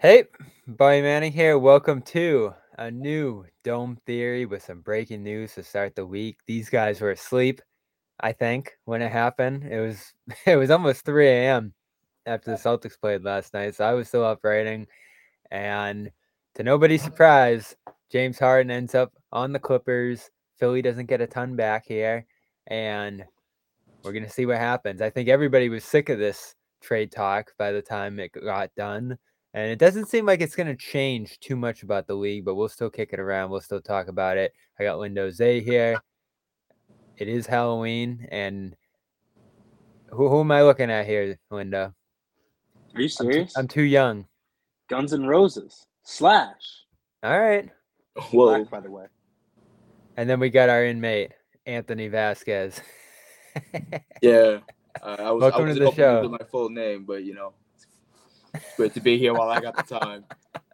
Hey, Barry Manning here. Welcome to a new Dome Theory with some breaking news to start the week. These guys were asleep, I think, when it happened. It was it was almost 3 a.m. after the Celtics played last night, so I was still up writing. And to nobody's surprise, James Harden ends up on the Clippers. Philly doesn't get a ton back here, and we're gonna see what happens. I think everybody was sick of this trade talk by the time it got done. And it doesn't seem like it's gonna change too much about the league, but we'll still kick it around. We'll still talk about it. I got Windows A here. It is Halloween, and who am I looking at here, Linda? Are you serious? I'm too young. Guns N' Roses. Slash. All right. Black, Whoa. by the way. And then we got our inmate, Anthony Vasquez. Yeah. I Welcome to wasn't the hoping to show. do my full name, but it's great to be here while I got the time.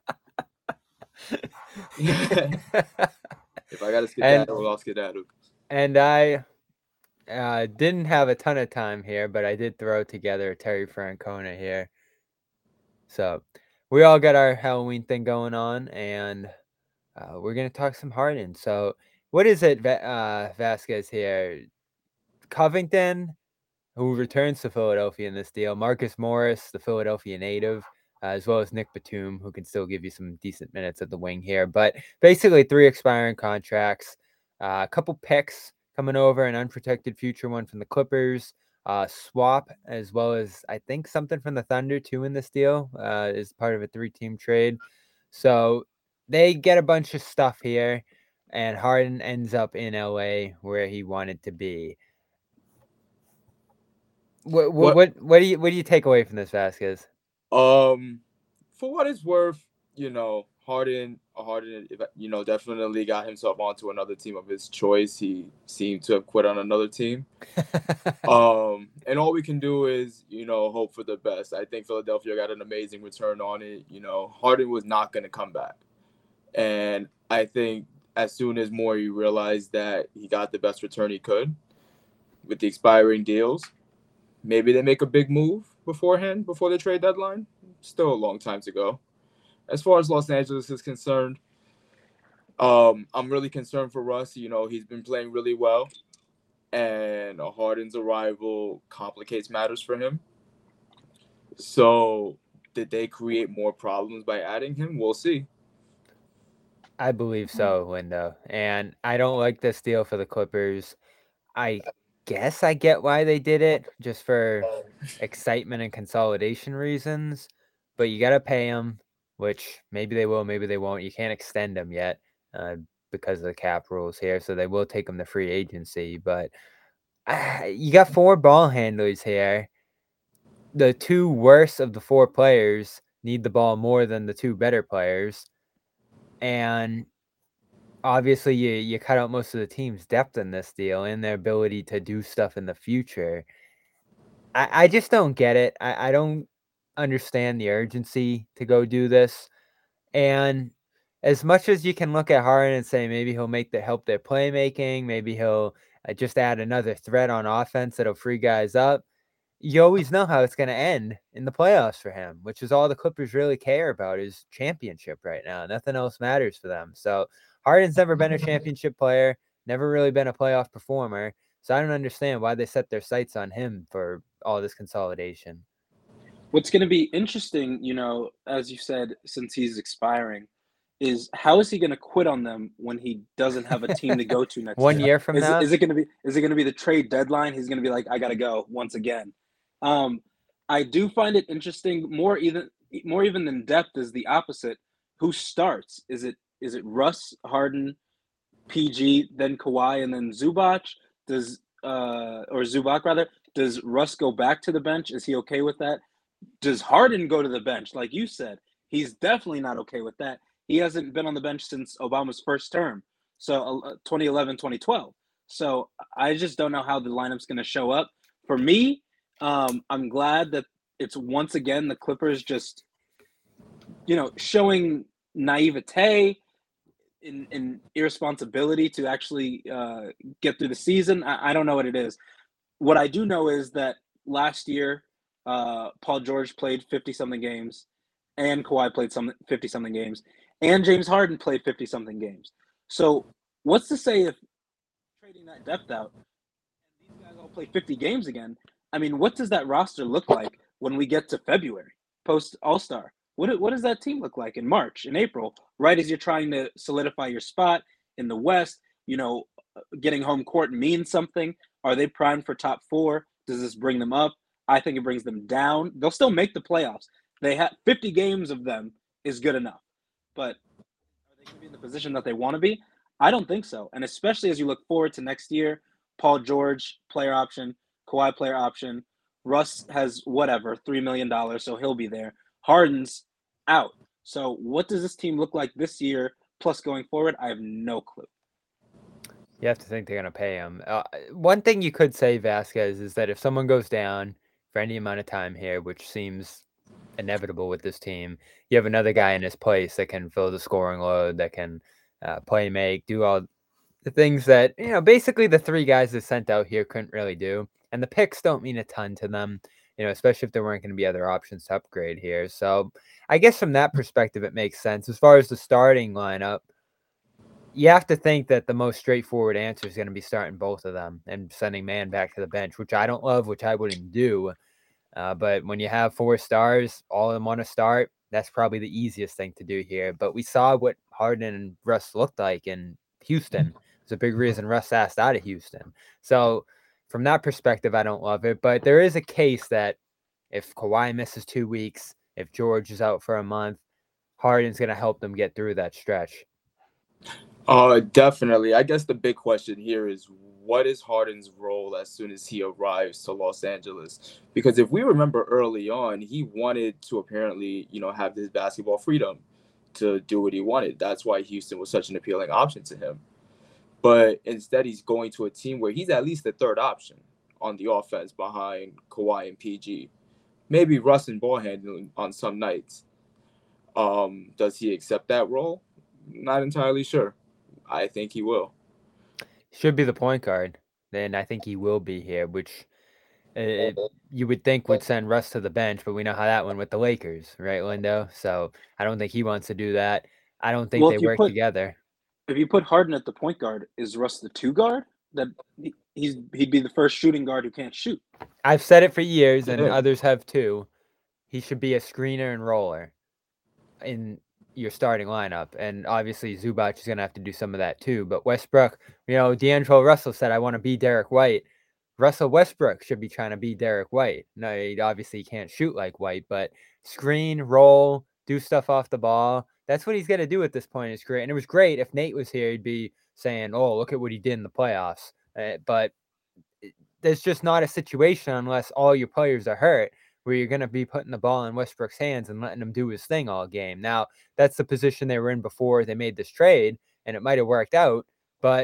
If I got to and skedaddle, I'll skedaddle. and I didn't have a ton of time here, but I did throw together Terry Francona here. So we all got our Halloween thing going on, and we're gonna talk some Harden. So what is it, Vasquez here? Covington, who returns to Philadelphia in this deal. Marcus Morris, the Philadelphia native, as well as Nick Batum, who can still give you some decent minutes at the wing here. But basically, 3 expiring contracts, a couple picks coming over, an unprotected future one from the Clippers, swap, as well as I think something from the Thunder too in this deal, is part of a 3-team trade. So they get a bunch of stuff here, and Harden ends up in LA where he wanted to be. What what What? what what do you take away from this, Vasquez? Um, for what it's worth, Harden, definitely got himself onto another team of his choice. He seemed to have quit on another team. And all we can do is, hope for the best. I think Philadelphia got an amazing return on it. Harden was not going to come back. And I think as soon as Morey realized that he got the best return he could with the expiring deals, maybe they make a big move beforehand, before the trade deadline. Still a long time to go. As far as Los Angeles is concerned, I'm really concerned for Russ. He's been playing really well, and Harden's arrival complicates matters for him. So, did they create more problems by adding him? We'll see. I believe so, Linda. And I don't like this deal for the Clippers. I guess I get why they did it, just for excitement and consolidation reasons. But you got to pay them, which maybe they will, maybe they won't. You can't extend them yet uh, because of the cap rules here. So they will take them to free agency. But you got 4 ball handlers here. The 2 worst of the 4 players need the ball more than the 2 better players. And obviously, you cut out most of the team's depth in this deal and their ability to do stuff in the future. I just don't get it. I don't understand the urgency to go do this. And as much as you can look at Harden and say maybe he'll help their playmaking, maybe he'll just add another threat on offense that'll free guys up. You always know how it's going to end in the playoffs for him, which is all the Clippers really care about is championship right now. Nothing else matters for them. So Harden's never been a championship player, never really been a playoff performer. So I don't understand why they set their sights on him for all this consolidation. What's going to be interesting, as you said, since he's expiring, is how is he going to quit on them when he doesn't have a team to go to next 1 year? year from Is now, is it going to be the trade deadline? He's going to be like, I got to go once again. Um, I do find it interesting. More even than depth is the opposite. Who starts? Is it Russ, Harden, PG, then Kawhi, and then Zubac? Does or Zubac rather? Does Russ go back to the bench? Is he okay with that? Does Harden go to the bench? Like you said, he's definitely not okay with that. He hasn't been on the bench since Obama's first term, so 2011, 2012. So I just don't know how the lineup's going to show up. For me, I'm glad that it's once again the Clippers just, showing naivete in irresponsibility to actually get through the season. I don't know what it is. What I do know is that last year, Paul George played 50 something games, and Kawhi played 50-something games, and James Harden played 50-something games. So what's to say if trading that depth out and these guys all play 50 games again? I mean, what does that roster look like when we get to February, post All-Star? What does that team look like in March, in April, right as you're trying to solidify your spot in the West? Getting home court means something. Are they primed for top 4? Does this bring them up? I think it brings them down. They'll still make the playoffs. They have 50 games of them is good enough. But are they going to be in the position that they want to be? I don't think so. And especially as you look forward to next year, Paul George, player option, Kawhi, player option. Russ has whatever, $3 million, so he'll be there. Harden's out. So what does this team look like this year plus going forward? I have no clue. You have to think they're going to pay him. One thing you could say, Vasquez, is that if someone goes down for any amount of time here, which seems inevitable with this team, you have another guy in his place that can fill the scoring load, that can play make, do all the things that, basically the 3 guys that sent out here couldn't really do. And the picks don't mean a ton to them, especially if there weren't going to be other options to upgrade here. So I guess from that perspective, it makes sense. As far as the starting lineup, you have to think that the most straightforward answer is going to be starting both of them and sending Man back to the bench, which I don't love, which I wouldn't do. But when you have 4 stars, all of them want to start, that's probably the easiest thing to do here. But we saw what Harden and Russ looked like in Houston. It's a big reason Russ asked out of Houston. So from that perspective, I don't love it. But there is a case that if Kawhi misses 2 weeks, if George is out for a month, Harden's going to help them get through that stretch. Definitely. I guess the big question here is, what is Harden's role as soon as he arrives to Los Angeles? Because if we remember early on, he wanted to apparently, have this basketball freedom to do what he wanted. That's why Houston was such an appealing option to him. But instead, he's going to a team where he's at least the third option on the offense behind Kawhi and PG. Maybe Russ and ball handling on some nights. Does he accept that role? Not entirely sure. I think he will. Should be the point guard. Then I think he will be here, which you would think would send Russ to the bench, but we know how that went with the Lakers, right, Lindo? So I don't think he wants to do that. I don't think they work together. If you put Harden at the point guard, is Russ the 2 guard? That he'd be the first shooting guard who can't shoot. I've said it for years, and others have too. He should be a screener and roller in your starting lineup, and obviously Zubac is going to have to do some of that too. But Westbrook, D'Angelo Russell said, "I want to be Derek White." Russell Westbrook should be trying to be Derek White. No, he obviously can't shoot like White, but screen, roll, do stuff off the ball. That's what he's going to do at this point in his career. And it was great if Nate was here, he'd be saying, "Oh, look at what he did in the playoffs." But there's just not a situation unless all your players are hurt where you're going to be putting the ball in Westbrook's hands and letting him do his thing all game. Now, that's the position they were in before they made this trade, and it might have worked out, but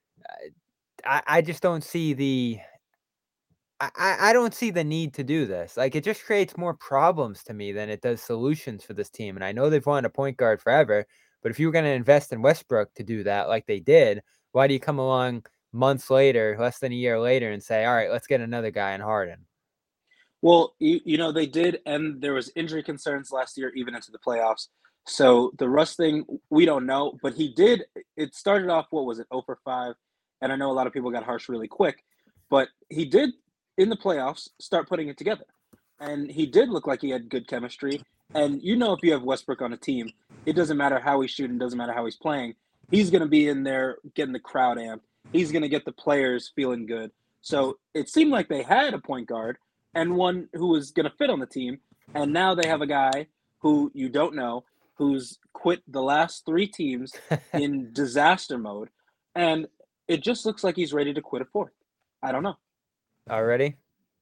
I just don't see the I don't see the need to do this. Like, it just creates more problems to me than it does solutions for this team. And I know they've wanted a point guard forever, but if you were going to invest in Westbrook to do that like they did, why do you come along months later, less than a year later, and say, all right, let's get another guy in Harden? Well, they did, and there was injury concerns last year, even into the playoffs. So the Russ thing, we don't know, but he did. It started off, what was it, 0 for 5, and I know a lot of people got harsh really quick, but he did in the playoffs start putting it together, and he did look like he had good chemistry. And if you have Westbrook on a team, it doesn't matter how he's shooting, doesn't matter how he's playing. He's going to be in there getting the crowd amped. He's going to get the players feeling good. So it seemed like they had a point guard and one who was going to fit on the team. And now they have a guy who you don't know, who's quit the last 3 teams in disaster mode. And it just looks like he's ready to quit a 4th. I don't know. Already?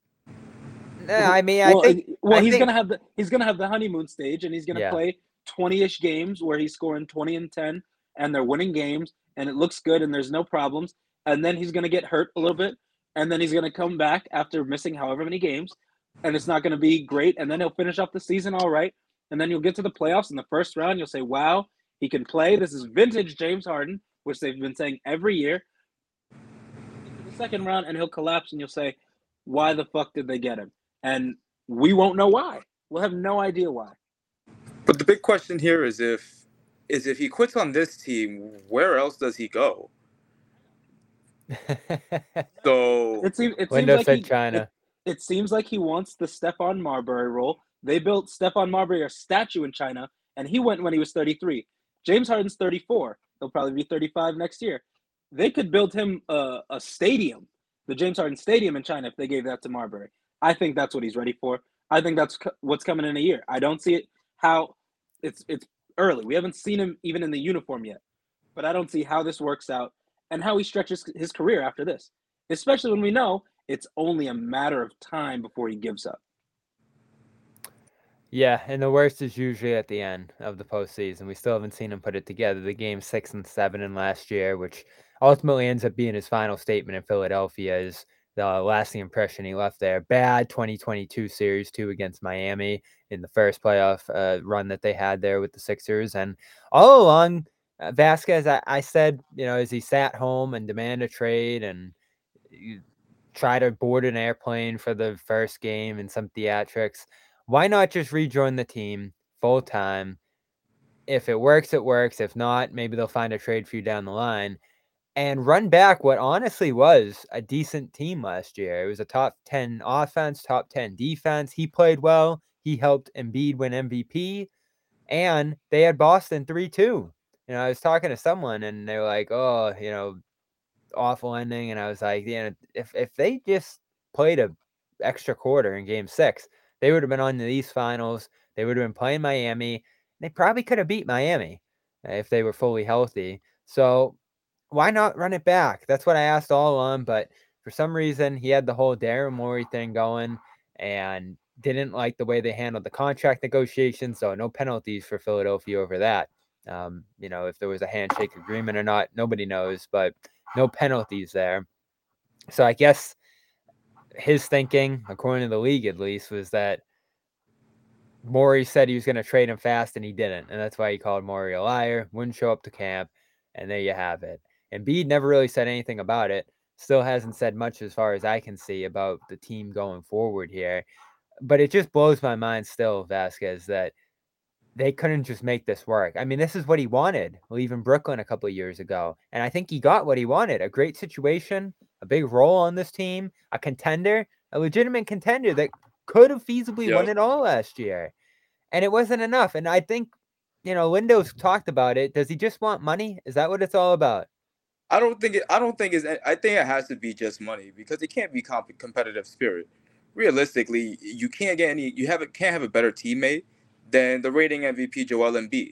I mean, I think he's gonna have the honeymoon stage, and he's gonna play 20-ish games where he's scoring 20 and 10, and they're winning games, and it looks good, and there's no problems. And then he's gonna get hurt a little bit, and then he's gonna come back after missing however many games, and it's not gonna be great. And then he'll finish off the season all right, and then you'll get to the playoffs in the first round. You'll say, "Wow, he can play. This is vintage James Harden," which they've been saying every year. The second round, and he'll collapse, and you'll say, "Why the fuck did they get him?" And we won't know why. We'll have no idea why. But the big question here is if he quits on this team, where else does he go? So It seems Lindo like said China. it seems like he wants the Stephon Marbury role. They built Stephon Marbury a statue in China, and he went when he was 33. James Harden's 34. He'll probably be 35 next year. They could build him a stadium, the James Harden Stadium in China, if they gave that to Marbury. I think that's what he's ready for. I think that's what's coming in a year. I don't see it how it's early. We haven't seen him even in the uniform yet, but I don't see how this works out and how he stretches his career after this, especially when we know it's only a matter of time before he gives up. Yeah, and the worst is usually at the end of the postseason. We still haven't seen him put it together. The game 6 and 7 in last year, which ultimately ends up being his final statement in Philadelphia, is the lasting impression he left there. Bad 2022 series 2 against Miami in the first playoff run that they had there with the Sixers. And all along, Vasquez, I said, as he sat home and demanded a trade and try to board an airplane for the first game and some theatrics, why not just rejoin the team full time? If it works, it works. If not, maybe they'll find a trade for you down the line and run back what honestly was a decent team last year. It was a top 10 offense, top 10 defense. He played well. He helped Embiid win MVP, and they had Boston 3-2. I was talking to someone and they were like, oh, awful ending. And I was like, if they just played a extra quarter in game 6, they would have been on the East Finals. They would have been playing Miami. They probably could have beat Miami if they were fully healthy. So why not run it back? That's what I asked all along. But for some reason, he had the whole Daryl Morey thing going and didn't like the way they handled the contract negotiations. So no penalties for Philadelphia over that. If there was a handshake agreement or not, nobody knows, but no penalties there. So I guess his thinking, according to the league at least, was that Morey said he was going to trade him fast and he didn't. And that's why he called Morey a liar, wouldn't show up to camp. And there you have it. Embiid never really said anything about it. Still hasn't said much as far as I can see about the team going forward here. But it just blows my mind still, Vasquez, that they couldn't just make this work. I mean, this is what he wanted leaving Brooklyn a couple of years ago. And I think he got what he wanted. A great situation, a big role on this team, a contender, a legitimate contender that could have feasibly won it all last year. And it wasn't enough. And I think, Lindo's talked about it. Does he just want money? Is that what it's all about? I think it has to be just money, because it can't be competitive spirit. Realistically, you can't can't have a better teammate than the reigning MVP Joel Embiid.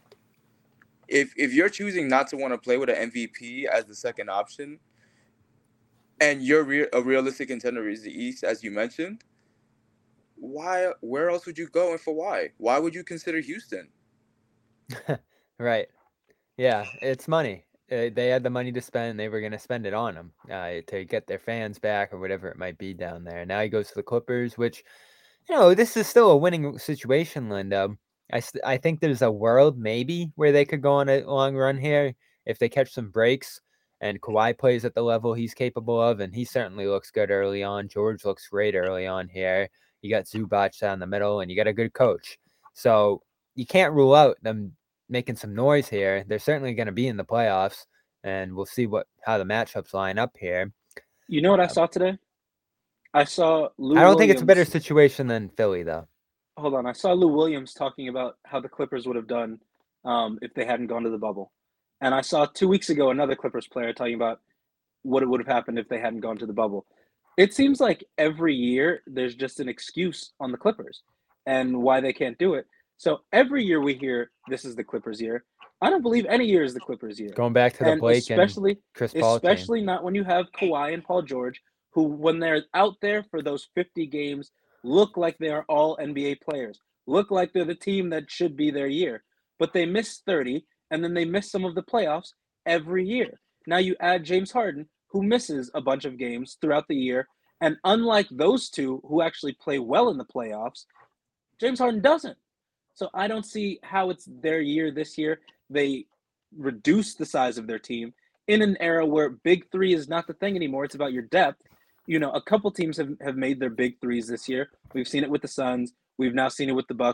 If you're choosing not to want to play with an MVP as the second option, and you're a realistic contender is the East, as you mentioned, where else would you go, and for why? Why would you consider Houston? Right. Yeah, it's money. They had the money to spend. They were going to spend it on him to get their fans back or whatever it might be down there. Now he goes to the Clippers, which, this is still a winning situation, Linda. I think there's a world maybe where they could go on a long run here if they catch some breaks and Kawhi plays at the level he's capable of, and he certainly looks good early on. George looks great early on here. You got Zubac down the middle, and you got a good coach. So you can't rule out them making some noise here. They're certainly going to be in the playoffs, and we'll see how the matchups line up here. You know what I saw today? I saw Lou I don't Williams. think it's a better situation than Philly, though. Hold on. I saw Lou Williams talking about how the Clippers would have done if they hadn't gone to the bubble. And I saw 2 weeks ago another Clippers player talking about what it would have happened if they hadn't gone to the bubble. It seems like every year there's just an excuse on the Clippers and why they can't do it. So every year we hear this is the Clippers year. I don't believe any year is the Clippers year. Going back to the Blake and Chris Paul team. Especially not when you have Kawhi and Paul George, who, when they're out there for those 50 games, look like they are all NBA players, look like they're the team that should be their year. But they miss 30, and then they miss some of the playoffs every year. Now you add James Harden, who misses a bunch of games throughout the year. And unlike those two who actually play well in the playoffs, James Harden doesn't. So I don't see how it's their year this year. They reduced the size of their team in an era where big three is not the thing anymore. It's about your depth. A couple teams have made their big threes this year. We've seen it with the Suns. We've now seen it with the Bucks.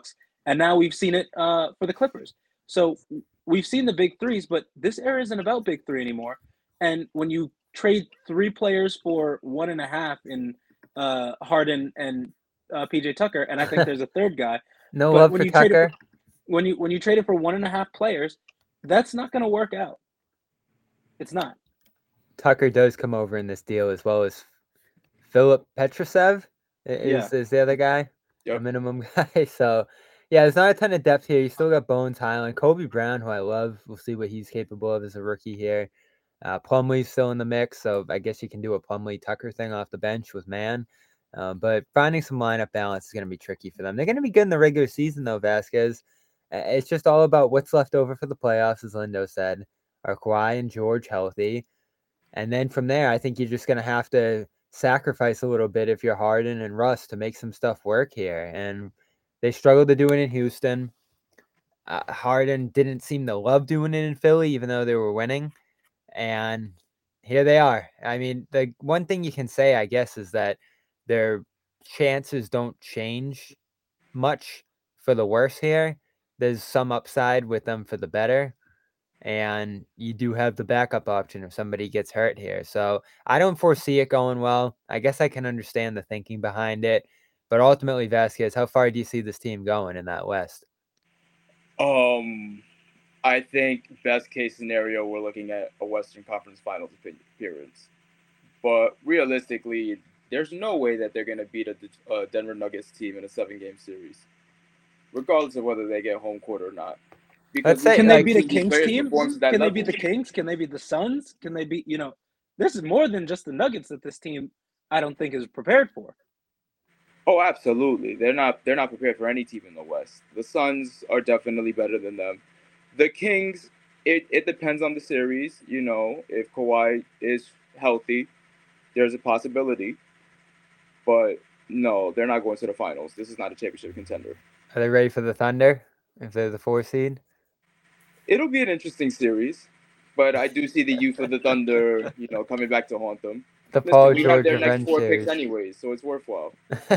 and now we've seen it for the Clippers. So we've seen the big threes, but this era isn't about big three anymore. And when you trade 3 players for 1.5 in Harden and PJ Tucker, and I think there's a third guy. No But love when for you trade it Tucker. when you trade it for 1.5 players, that's not going to work out. It's not. Tucker does come over in this deal, as well as Philip Petrusev Yeah. is the other guy, a Yep. minimum guy. So, yeah, there's not a ton of depth here. You still got Bones Highland, Kobe Brown, who I love. We'll see what he's capable of as a rookie here. Plumlee's still in the mix, so I guess you can do a Plumlee Tucker thing off the bench with Man. But finding some lineup balance is going to be tricky for them. They're going to be good in the regular season, though, Vasquez. It's just all about what's left over for the playoffs, as Lindo said. Are Kawhi and George healthy? And then from there, I think you're just going to have to sacrifice a little bit if you're Harden and Russ to make some stuff work here. And they struggled to do it in Houston. Harden didn't seem to love doing it in Philly, even though they were winning. And here they are. I mean, the one thing you can say, I guess, is that their chances don't change much for the worse here. There's some upside with them for the better. And you do have the backup option if somebody gets hurt here. So I don't foresee it going well. I guess I can understand the thinking behind it. But ultimately, Vasquez, how far do you see this team going in that West? I think best case scenario, we're looking at a Western Conference Finals appearance. But realistically, there's no way that they're going to beat a Denver Nuggets team in a 7-game series, regardless of whether they get home court or not. Let's say, Can they like, beat a these Kings players team? perform to that Can they level. beat the Kings? Can they beat the Suns? Can they beat, this is more than just the Nuggets that this team, I don't think, is prepared for. Oh, absolutely. They're not prepared for any team in the West. The Suns are definitely better than them. The Kings, it depends on the series. If Kawhi is healthy, there's a possibility. But no, they're not going to the finals. This is not a championship contender. Are they ready for the Thunder if they're the 4 seed? It'll be an interesting series, but I do see the youth of the Thunder, coming back to haunt them. The Listen, Paul we have George their next revenge 4 series. picks anyways, so it's worthwhile.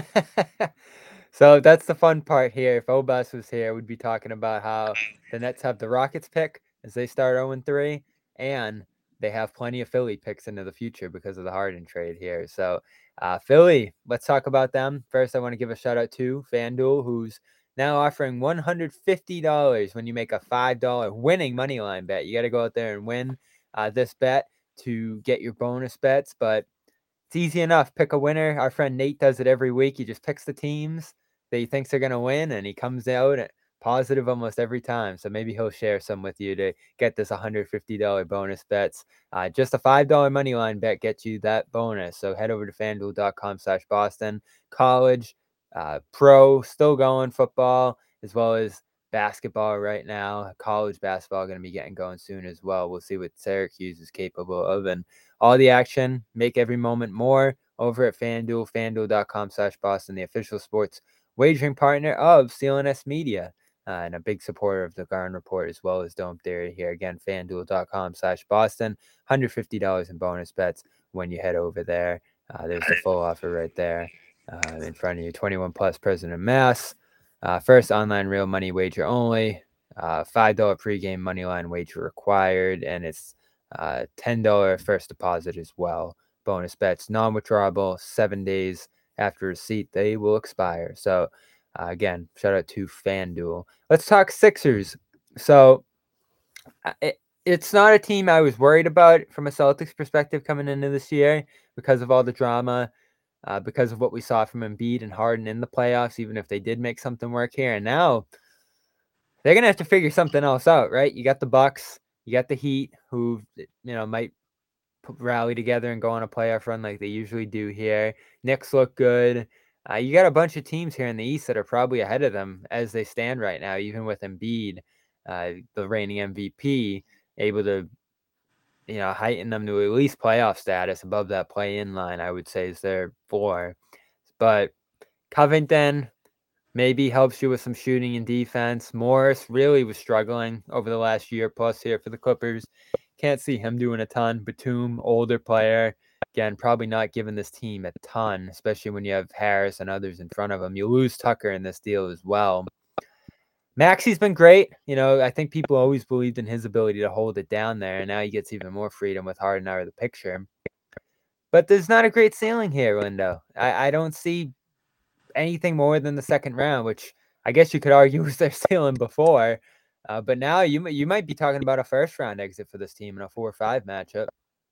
So that's the fun part here. If Obas was here, we'd be talking about how the Nets have the Rockets pick as they start 0-3, and they have plenty of Philly picks into the future because of the Harden trade here. So Philly, let's talk about them. First, I want to give a shout out to FanDuel, who's now offering $150 when you make a $5 winning money line bet. You got to go out there and win this bet to get your bonus bets, but it's easy enough. Pick a winner. Our friend Nate does it every week. He just picks the teams that he thinks are going to win, and he comes out positive almost every time. So maybe he'll share some with you to get this $150 bonus bets. Just a $5 money line bet gets you that bonus. So head over to fanduel.com/Boston. College, pro, still going, football, as well as basketball right now. College basketball going to be getting going soon as well. We'll see what Syracuse is capable of. And all the action, make every moment more over at FanDuel, fanduel.com/Boston, the official sports wagering partner of CLNS Media, and a big supporter of the Garden Report as well as Dome Theory here. Again, fanduel.com/Boston, $150 in bonus bets when you head over there. There's the full offer right there in front of you. 21 plus President Mass. First online real money wager only. $5 pregame money line wager required, and it's $10 first deposit as well. Bonus bets, non-withdrawable, 7 days after receipt, they will expire. So, again, shout out to FanDuel. Let's talk Sixers. So, it's not a team I was worried about from a Celtics perspective coming into this year because of all the drama, because of what we saw from Embiid and Harden in the playoffs, even if they did make something work here. And now they're going to have to figure something else out, right? You got the Bucks, you got the Heat, who, might rally together and go on a playoff run like they usually do here. Knicks look good. You got a bunch of teams here in the East that are probably ahead of them as they stand right now, even with Embiid, the reigning MVP, able to, heighten them to at least playoff status above that play-in line, I would say is their floor. But Covington maybe helps you with some shooting and defense. Morris really was struggling over the last year plus here for the Clippers. Can't see him doing a ton. Batum, older player. Again, probably not giving this team a ton, especially when you have Harris and others in front of him. You lose Tucker in this deal as well. Maxi's been great. I think people always believed in his ability to hold it down there, and now he gets even more freedom with Harden out of the picture. But there's not a great ceiling here, Lindo. I don't see anything more than the second round, which I guess you could argue was their ceiling before. But now you might be talking about a first round exit for this team in a 4-5 matchup.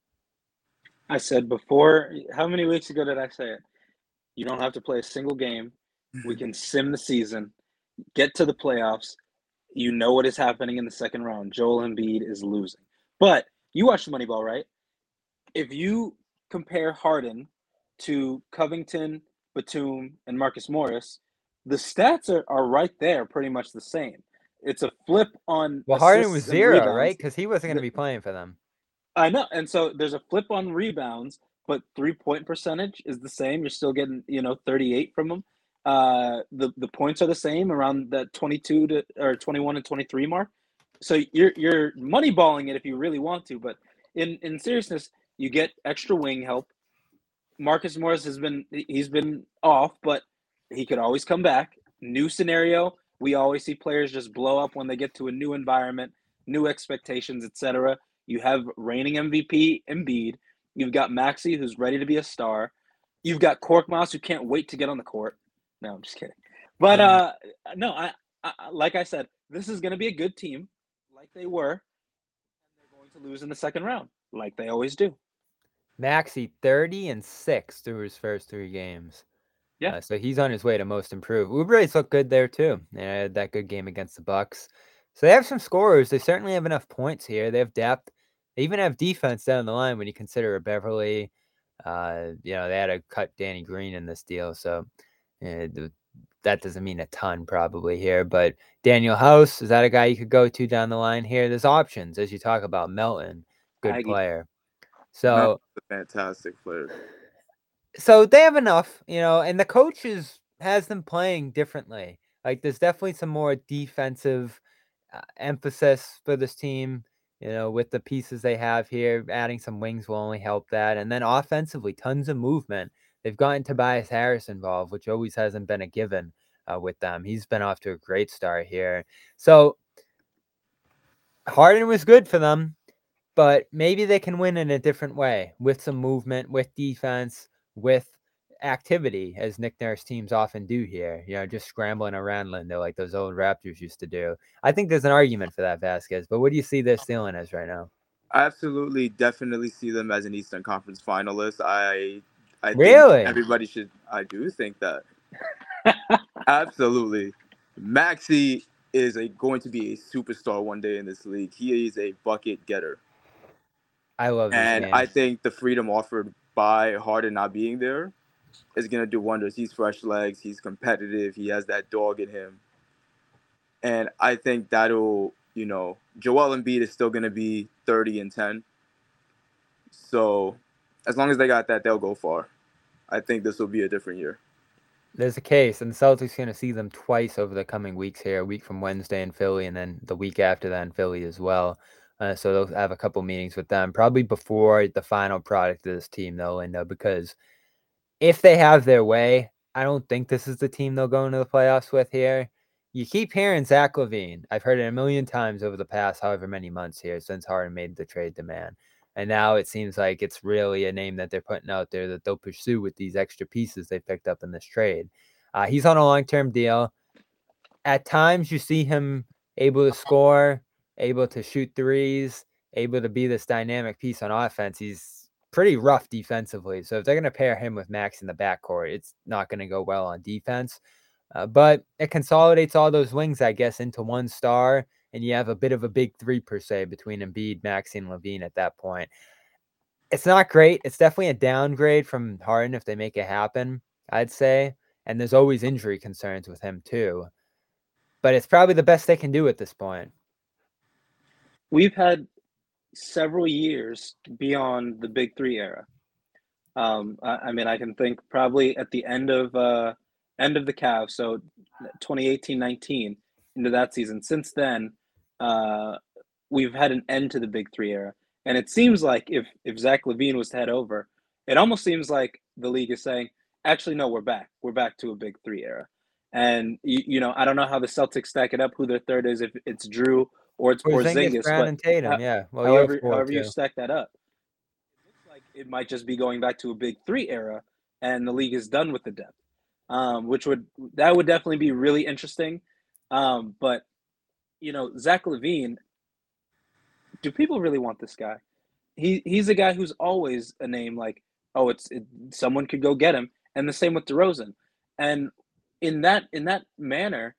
I said before, how many weeks ago did I say it? You don't have to play a single game. We can sim the season, get to the playoffs. You know what is happening in the second round. Joel Embiid is losing. But you watched Moneyball, right? If you compare Harden to Covington, Batum, and Marcus Morris, the stats are right there, pretty much the same. It's a flip on Well, Harden was assists and 0, right? rebounds. Because he wasn't going to be playing for them. I know, and so there's a flip on rebounds, but 3-point percentage is the same. You're still getting 38 from them. The points are the same, around that 22 to or 21 and 23 mark. So you're moneyballing it if you really want to, but in seriousness, you get extra wing help. Marcus Morris he's been off, but he could always come back. New scenario. We always see players just blow up when they get to a new environment, new expectations, etc. You have reigning MVP Embiid. You've got Maxey, who's ready to be a star. You've got Korkmaz, who can't wait to get on the court. No, I'm just kidding. But no, I like I said, this is going to be a good team, like they were. And they're going to lose in the second round, like they always do. Maxey 30-6 through his first 3 games. Yeah. So he's on his way to most improved. Oubre's looked good there too. That good game against the Bucks. So they have some scorers. They certainly have enough points here. They have depth. They even have defense down the line when you consider a Beverly. They had to cut Danny Green in this deal, so that doesn't mean a ton probably here. But Daniel House, is that a guy you could go to down the line here? There's options as you talk about Melton, good Aggie. player. So a fantastic player. So they have enough, and the coaches has them playing differently. Like there's definitely some more defensive emphasis for this team, with the pieces they have here. Adding some wings will only help that. And then offensively, tons of movement. They've gotten Tobias Harris involved, which always hasn't been a given with them. He's been off to a great start here. So Harden was good for them, but maybe they can win in a different way with some movement, with defense, with activity, as Nick Nurse teams often do here. Just scrambling around Lindo like those old Raptors used to do. I think there's an argument for that, Vasquez. But what do you see their ceiling as right now? I absolutely, definitely see them as an Eastern Conference finalist. I Really? think everybody should. I do think that. Absolutely, Maxey is going to be a superstar one day in this league. He is a bucket getter. I love this And game. I think the freedom offered by Harden not being there is going to do wonders. He's fresh legs. He's competitive. He has that dog in him. And I think that'll, Joel Embiid is still going to be 30-10. So as long as they got that, they'll go far. I think this will be a different year. There's a case, and the Celtics are going to see them twice over the coming weeks here, a week from Wednesday in Philly, and then the week after that in Philly as well. So they'll have a couple meetings with them, probably before the final product of this team, though, Lindo, because if they have their way, I don't think this is the team they'll go into the playoffs with here. You keep hearing Zach LaVine. I've heard it a million times over the past however many months here since Harden made the trade demand. And now it seems like it's really a name that they're putting out there that they'll pursue with these extra pieces they picked up in this trade. He's on a long-term deal. At times you see him able to score, able to shoot threes, able to be this dynamic piece on offense. He's pretty rough defensively. So if they're going to pair him with Max in the backcourt, it's not going to go well on defense. But it consolidates all those wings, I guess, into one star. And you have a bit of a big three, per se, between Embiid, Maxey, and LaVine at that point. It's not great. It's definitely a downgrade from Harden if they make it happen, I'd say. And there's always injury concerns with him, too. But it's probably the best they can do at this point. We've had several years beyond the Big Three era. I mean, I can think probably at the end of the Cavs, so 2018-19 into that season. Since then, we've had an end to the Big Three era, and it seems like if Zach LaVine was to head over, it almost seems like the league is saying, actually, no, we're back. We're back to a Big Three era, And I don't know how the Celtics stack it up, who their third is, if it's Drew or it's Porzingis, Porzingis, Brown, but and Tatum. Yeah. Well, you have however four you too. stack that up, it looks like it might just be going back to a big three era, and the league is done with the depth, which would definitely be really interesting. But Zach LaVine, do people really want this guy? He's a guy who's always a name like, oh, someone could go get him, and the same with DeRozan. And in that manner,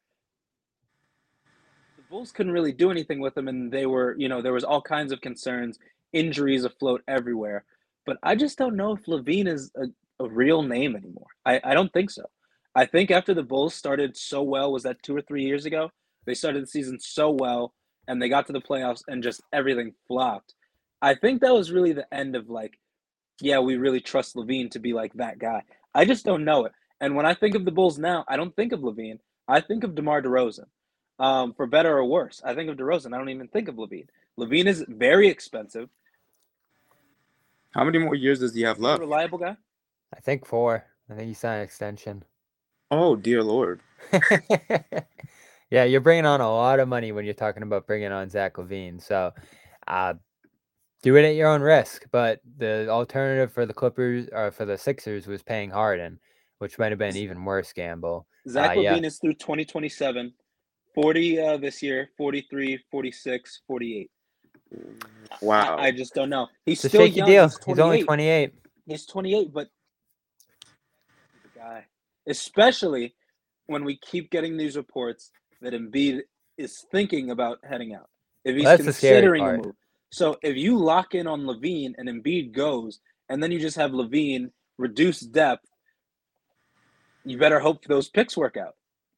the Bulls couldn't really do anything with him, and they were, there was all kinds of concerns, injuries afloat everywhere. But I just don't know if LaVine is a real name anymore. I don't think so. I think after the Bulls started so well, was that 2 or 3 years ago? They started the season so well, and they got to the playoffs, and just everything flopped. I think that was really the end of like, yeah, we really trust LaVine to be like that guy. I just don't know it. And when I think of the Bulls now, I don't think of LaVine. I think of DeMar DeRozan. For better or worse, I think of DeRozan. I don't even think of LaVine. LaVine is very expensive. How many more years does he have left? Reliable guy. I think 4. I think he signed an extension. Oh, dear Lord. Yeah, you're bringing on a lot of money when you're talking about bringing on Zach LaVine. So do it at your own risk. But the alternative for the Clippers or for the Sixers was paying Harden, which might have been an even worse gamble. Zach Yeah. LaVine is through 2027. 40 this year, 43, 46, 48. Wow. I just don't know. He's It's a still shaky young. deal. He's He's only 28. He's 28, but the guy, especially when we keep getting these reports that Embiid is thinking about heading out. If he's considering a move. So if you lock in on LaVine and Embiid goes, and then you just have LaVine reduce depth, you better hope those picks work out.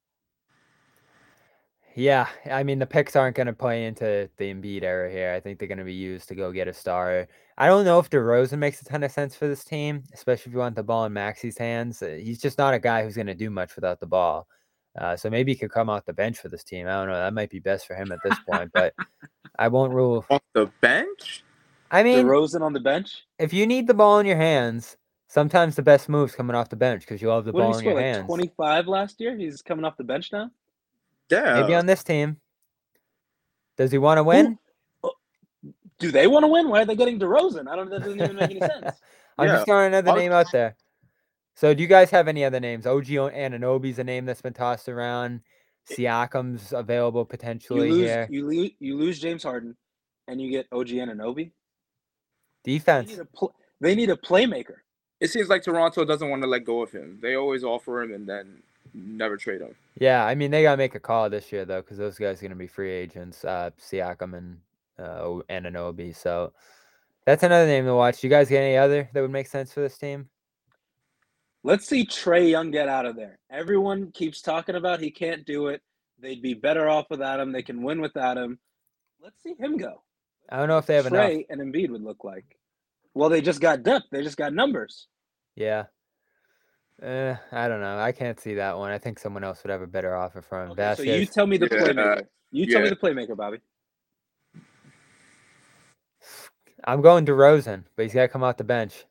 Yeah, I mean, the picks aren't going to play into the Embiid era here. I think they're going to be used to go get a star. I don't know if DeRozan makes a ton of sense for this team, especially if you want the ball in Maxi's hands. He's just not a guy who's going to do much without the ball. So maybe he could come off the bench for this team. I don't know. That might be best for him at this point, but I won't rule. Off the bench? I mean, DeRozan on the bench? If you need the ball in your hands, sometimes the best move's coming off the bench because you'll have the ball in your hands. 25 last year? He's coming off the bench now? Yeah. Maybe on this team. Does he want to win? Do they want to win? Why are they getting DeRozan? That doesn't even make any sense. I'm just throwing another name out there. So do you guys have any other names? OG Anunoby's a name that's been tossed around. Siakam's available potentially here. You lose James Harden, and you get OG Anunoby? Defense. They need a playmaker. It seems like Toronto doesn't want to let go of him. They always offer him and then never trade him. Yeah, I mean, they got to make a call this year, though, because those guys are going to be free agents, Siakam and Anunoby. So that's another name to watch. You guys get any other that would make sense for this team? Let's see Trae Young get out of there. Everyone keeps talking about he can't do it. They'd be better off without him. They can win without him. Let's see him go. I don't know if they have enough. Trae and Embiid would look like. Well, they just got depth. They just got numbers. Yeah. I don't know. I can't see that one. I think someone else would have a better offer for him. Okay, so you tell me the playmaker. Tell me the playmaker, Bobby. I'm going DeRozan, but he's got to come off the bench.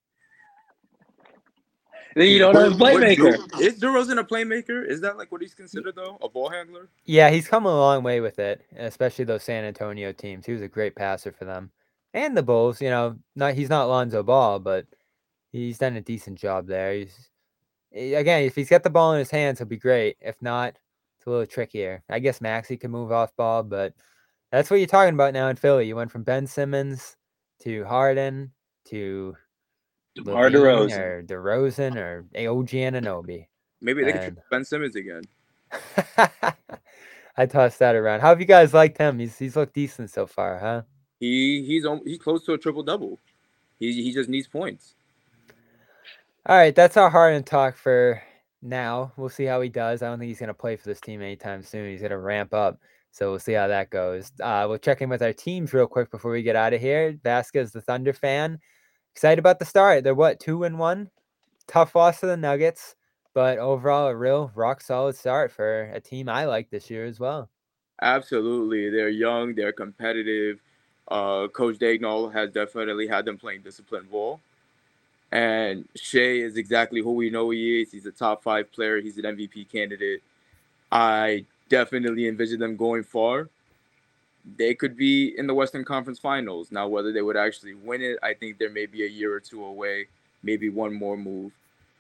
Then you don't have a playmaker. Is DeRozan a playmaker? Is that like what he's considered, though? A ball handler? Yeah, he's come a long way with it, especially those San Antonio teams. He was a great passer for them. And the Bulls, he's not Lonzo Ball, but he's done a decent job there. Again, if he's got the ball in his hands, he'll be great. If not, it's a little trickier. I guess Maxey can move off ball, but that's what you're talking about now in Philly. You went from Ben Simmons to Harden to DeMar DeRozan or DeRozan or OG Anunoby. Maybe they could choose Ben Simmons again. I tossed that around. How have you guys liked him? He's looked decent so far, huh? He's close to a triple-double. He just needs points. All right, that's our Harden talk for now. We'll see how he does. I don't think he's going to play for this team anytime soon. He's going to ramp up, so we'll see how that goes. We'll check in with our teams real quick before we get out of here. Vasquez, the Thunder fan, excited about the start. They're 2-1? Tough loss to the Nuggets, but overall a real rock-solid start for a team I like this year as well. Absolutely. They're young. They're competitive. Coach Daigneault has definitely had them playing disciplined ball. And Shea is exactly who we know he is. He's a top 5 player. He's an MVP candidate. I definitely envision them going far. They could be in the Western Conference Finals. Now, whether they would actually win it, I think there may be a year or two away, maybe one more move.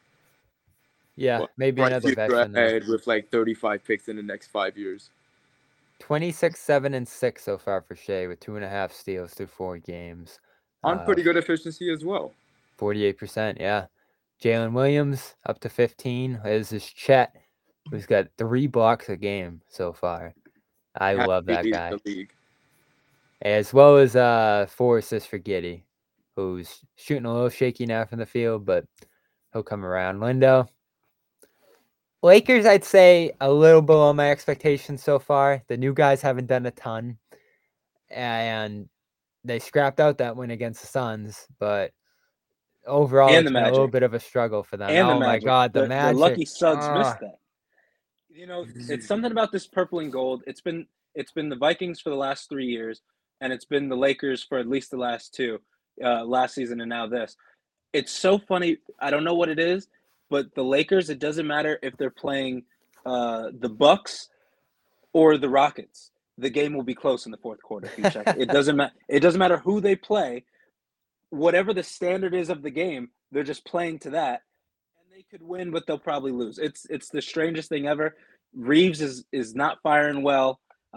Yeah, But maybe bright another future veteran there. ahead with like 35 picks in the next 5 years. 26, 7, and 6 so far for Shea with 2.5 steals through 4 games. On pretty good efficiency as well. 48%, yeah. Jalen Williams up to 15. This is Chet, who's got 3 blocks a game so far. I love that guy. The league. As well as 4 assists for Giddey, who's shooting a little shaky now from the field, but he'll come around. Lindo. Lakers, I'd say a little below my expectations so far. The new guys haven't done a ton, and they scrapped out that win against the Suns, but overall, And it's the been a little Magic. bit of a struggle for them. And the Oh my Magic. God, the The Magic! lucky Suggs missed that. You know, it's something about this purple and gold. It's been the Vikings for the last 3 years, and it's been the Lakers for at least the last 2, last season and now this. It's so funny. I don't know what it is, but the Lakers, it doesn't matter if they're playing the Bucks or the Rockets. The game will be close in the fourth quarter. If you check, it doesn't matter. It doesn't matter who they play. Whatever the standard is of the game, they're just playing to that, and they could win, but they'll probably lose. It's the strangest thing ever. Reeves is not firing well.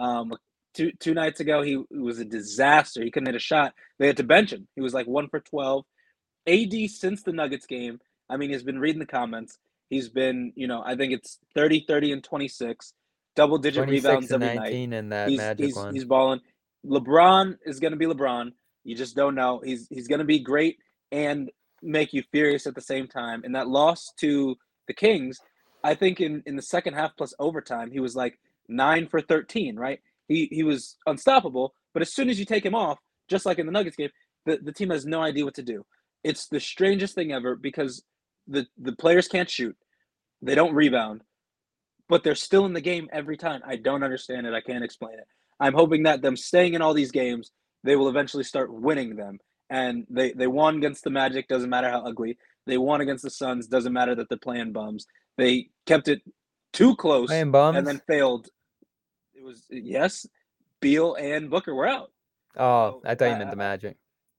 Two nights ago, he was a disaster. He couldn't hit a shot. They had to bench him. He was like 1 for 12. AD since the Nuggets game, I mean, he's been reading the comments. He's been, I think it's 30, 30, and 26, double-digit 26 rebounds and every 19 night. in that Magic one. He's balling. LeBron is going to be LeBron. You just don't know. He's going to be great and make you furious at the same time. And that loss to the Kings, I think in the second half plus overtime, he was like 9 for 13, right? He was unstoppable, but as soon as you take him off, just like in the Nuggets game, the team has no idea what to do. It's the strangest thing ever because the players can't shoot. They don't rebound, but they're still in the game every time. I don't understand it. I can't explain it. I'm hoping that them staying in all these games, they will eventually start winning them. And they won against the Magic, doesn't matter how ugly. They won against the Suns, doesn't matter that they're playing bums. They kept it too close Playing bums? and then failed. It was, yes, Beal and Booker were out. Oh, I thought you meant the Magic.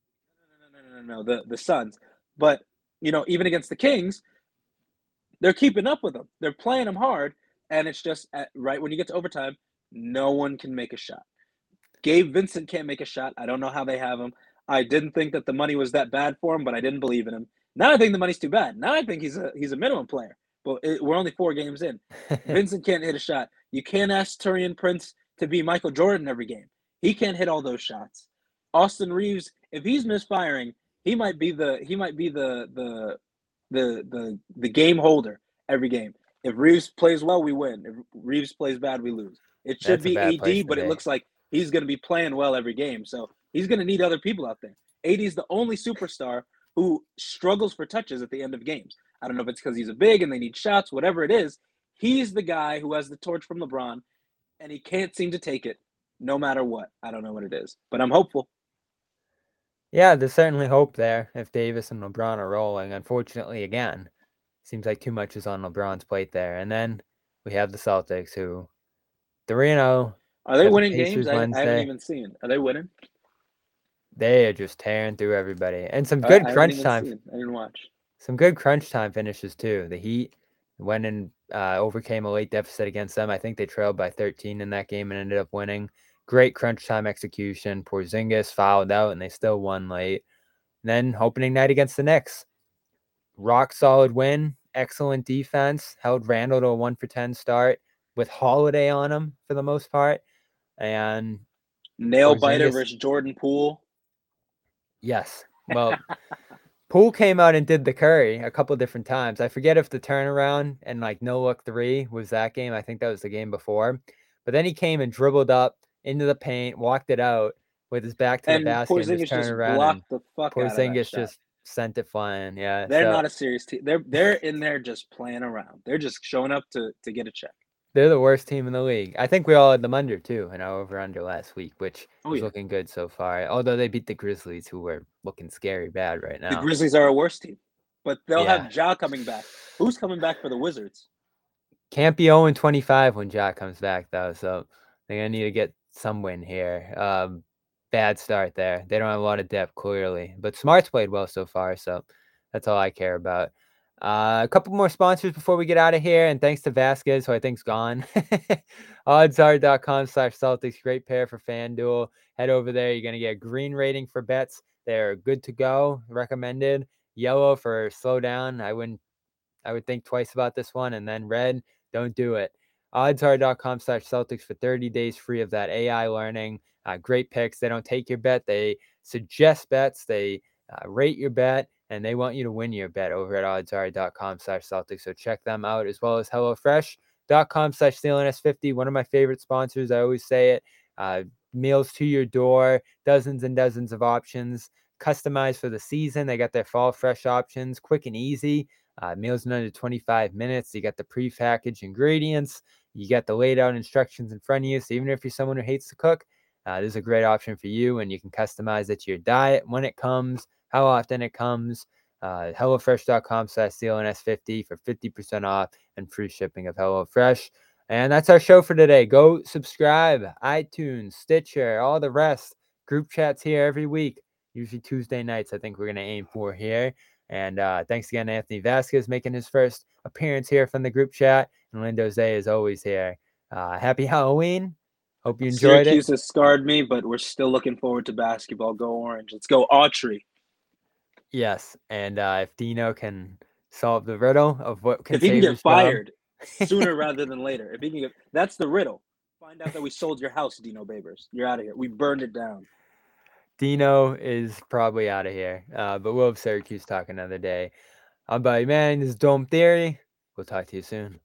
No, the Suns. But, even against the Kings, they're keeping up with them. They're playing them hard, and it's just right when you get to overtime, no one can make a shot. Gabe Vincent can't make a shot. I don't know how they have him. I didn't think that the money was that bad for him, but I didn't believe in him. Now I think the money's too bad. Now I think he's a minimum player. But we're only 4 games in. Vincent can't hit a shot. You can't ask Taurean Prince to be Michael Jordan every game. He can't hit all those shots. Austin Reeves, if he's misfiring, he might be the game holder every game. If Reeves plays well, we win. If Reeves plays bad, we lose. It should be AD, but it looks like he's going to be playing well every game. So he's going to need other people out there. AD is the only superstar who struggles for touches at the end of games. I don't know if it's because he's a big and they need shots, whatever it is. He's the guy who has the torch from LeBron, and he can't seem to take it no matter what. I don't know what it is, but I'm hopeful. Yeah, there's certainly hope there if Davis and LeBron are rolling. Unfortunately, again, seems like too much is on LeBron's plate there. And then we have the Celtics who, 3-0. Are they winning Pacers games? I Wednesday. haven't even seen. Are they winning? They are just tearing through everybody. And some good crunch time. I didn't watch. Some good crunch time finishes too. The Heat went and overcame a late deficit against them. I think they trailed by 13 in that game and ended up winning. Great crunch time execution. Porzingis fouled out and they still won late. And then opening night against the Knicks. Rock solid win. Excellent defense. Held Randall to a 1 for 10 start with Holiday on him for the most part. And nail biter versus Jordan Poole. Yes. Well, Poole came out and did the Curry a couple different times. I forget if the turnaround and no look 3 was that game. I think that was the game before. But then he came and dribbled up into the paint, walked it out with his back to the basket and just turned around. Blocked the fuck out of that Porzingis shot. just sent it flying. Yeah. They're not a serious team. They're in there just playing around. They're just showing up to get a check. They're the worst team in the league. I think we all had them under too in our over-under last week, which is looking good so far. Although they beat the Grizzlies, who were looking scary bad right now. The Grizzlies are a worse team. but they'll Yeah. have Ja coming back. Who's coming back for the Wizards? Can't be 0-25 when Ja comes back, though, so they're gonna need to get some win here. Bad start there. They don't have a lot of depth, clearly, but Smart's played well so far, so that's all I care about. A couple more sponsors before we get out of here, and thanks to Vasquez, who I think's gone. Oddsr.com/Celtics, great pair for FanDuel. Head over there. You're gonna get a green rating for bets. They're good to go, recommended. Yellow for slow down. I would think twice about this one. And then red, don't do it. Oddsr.com/Celtics for 30 days free of that AI learning. Great picks. They don't take your bet. They suggest bets. They rate your bet, and they want you to win your bet over at oddsr.com/Celtics. So check them out, as well as HelloFresh.com/CLNS50. One of my favorite sponsors. I always say it. Meals to your door, dozens and dozens of options, customized for the season. They got their fall fresh options, quick and easy. Meals in under 25 minutes. You got the prepackaged ingredients. You got the laid out instructions in front of you. So even if you're someone who hates to cook, this is a great option for you, and you can customize it to your diet, when it comes, how often it comes. HelloFresh.com/CLNS50 for 50% off and free shipping of HelloFresh. And that's our show for today. Go subscribe, iTunes, Stitcher, all the rest. Group chats here every week, usually Tuesday nights. I think we're going to aim for here. And thanks again, Anthony Vasquez, making his first appearance here from the group chat. And Lindo Zay is always here. Happy Halloween. Hope you enjoyed Syracuse it. has scarred me, but we're still looking forward to basketball. Go Orange. Let's go Autry. Yes. And if Dino can solve the riddle of what can If he can save get his job. fired sooner rather than later. If he can get, that's the riddle. Find out that we sold your house, Dino Babers. You're out of here. We burned it down. Dino is probably out of here. But we'll have Syracuse talk another day. I'm Buddy Manning. This is Dome Theory. We'll talk to you soon.